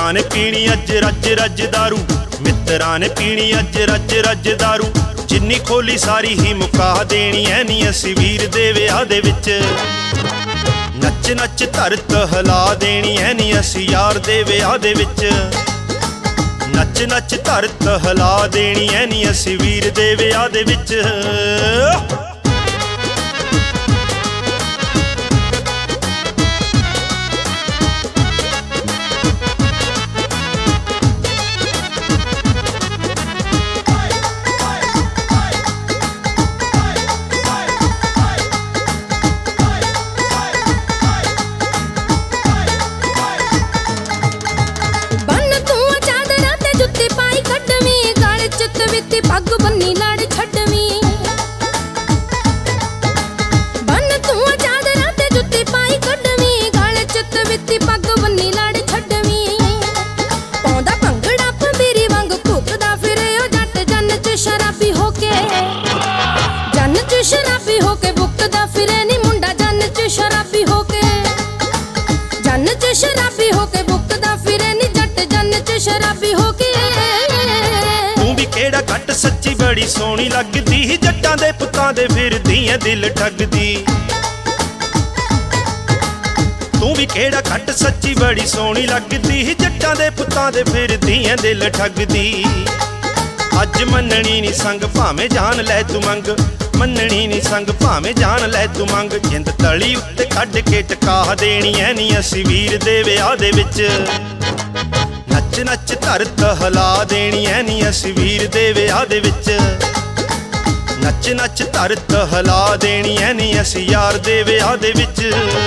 ਮਿੱਤਰਾਂ ਨੇ ਪੀਣੀ ਅੱਜ ਰੱਜ ਰੱਜ ਦਾਰੂ, ਮਿੱਤਰਾਂ ਨੇ ਪੀਣੀ ਅੱਜ ਰੱਜ ਰੱਜ ਦਾਰੂ। ਜਿੰਨੀ ਖੋਲੀ ਸਾਰੀ ਹੀ ਮੁਕਾ ਦੇਣੀ ਐ ਨੀ ਅਸੀਂ ਵੀਰ ਦੇ ਵਿਆਹ ਦੇ ਵਿੱਚ। ਨੱਚ ਨੱਚ ਧਰਤ ਹਿਲਾ ਦੇਣੀ ਐ ਨੀ ਅਸੀਂ ਯਾਰ ਦੇ ਵਿਆਹ ਦੇ ਵਿੱਚ। ਨੱਚ ਨੱਚ ਧਰਤ ਹਿਲਾ ਦੇਣੀ ਐ ਨੀ ਅਸੀਂ ਵੀਰ ਦੇ ਵਿਆਹ ਦੇ ਵਿੱਚ। पग बन्नी लाड़ छड्डवी बन तू चादरा ते जुत्ती पाई कड्डवी गाले चित वित्ती पग बन्नी लाड़ छड्डवी। पौंदा भंगड़ा पंबीरी वांग भुकदा फिरे ओ जट जन च शराबी होके, जन च शराबी होके भुकदा फिरे नी मुंडा जन च शराबी होके, जन च शराबी होके भुकदा फिरे नी जट जन च शराबी होके। केड़ा घट सच्ची बड़ी सोहनी लगदी, जट्टां दे पुत्तां दे फिरदी ऐ दिल ठगदी। तू भी केड़ा घट सच्ची बड़ी सोहनी लगदी, जट्टां दे पुत्तां दे फिरदी ऐ दिल ठगदी। अज मननी नी संग भावें जान लै तू मंग, मननी नी संग भावें जान लै तू मंग। जिंद तली उत्ते कढ के टका देनी ऐ नी असीं वीर दे विआह दे विच। नच नच धरत हिला देनी ऐ नी असीं वीर दे विआह दे विच। नच नच धरत हिला देनी ऐ नी असीं यार दे विआह दे विच।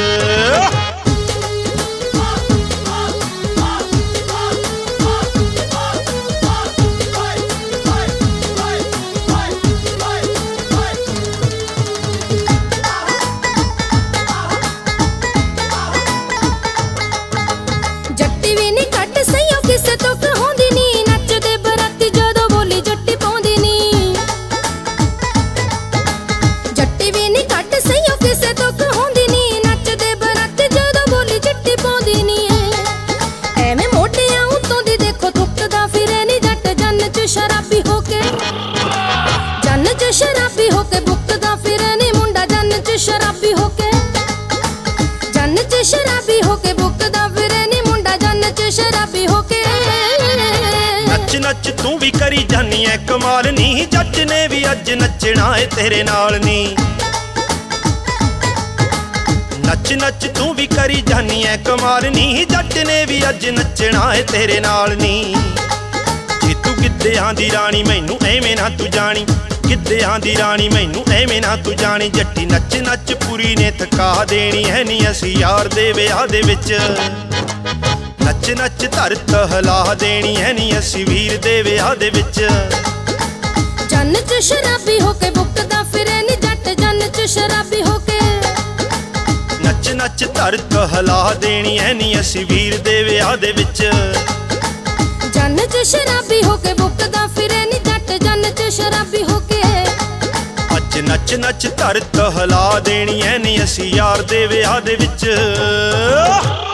किसे तो कहोंदी नी नचदे बराती जदों बोली जट्टी पाउंदी नी, जट्टी भी नी घट सईओ किसे तो कहोंदी नी नचदे बराती जदों बोली जट्टी पाउंदी नी। एवें मोटियां उत्तों दी देखो थुकदा फिरे नी जट जन च शराबी होके, जन च शराबी होके भुकदा फिरे नी मुंडा जन च शराबी होके, जन च शराबी होके भुकदा फिरे नी मुंडा जन च शराबी होके। नच नच तू भी करी जानी ऐ कमाल नी, जट ने भी अज नचना है तेरे नाल नी। नच नच तू भी करी जानी ऐ कमाल नी, जट ने भी अज नचना है तेरे नाल नी। जे तू गिद्धियां दी रानी मैनू एवें ना तू जानी, गिद्धियां दी रानी मैनू एवें ना तू जानी। जट्टी नच नच पूरी ने थका देनी है नी असीं यार दे विआह दे विच। नच नच धरत हिला देनी है नी असीं वीर दे विआह दे विच। जन च शराबी होके भुकदा फिरे नी जट जन च शराबी होके। नच नच धरत हिला देनी है नी असीं वीर दे विआह दे विच। जन च शराबी होके भुकदा फिरे नी जट जन च शराबी होके। अज नच नच धरत हिला देनी है नी असीं यार दे विआह दे विच।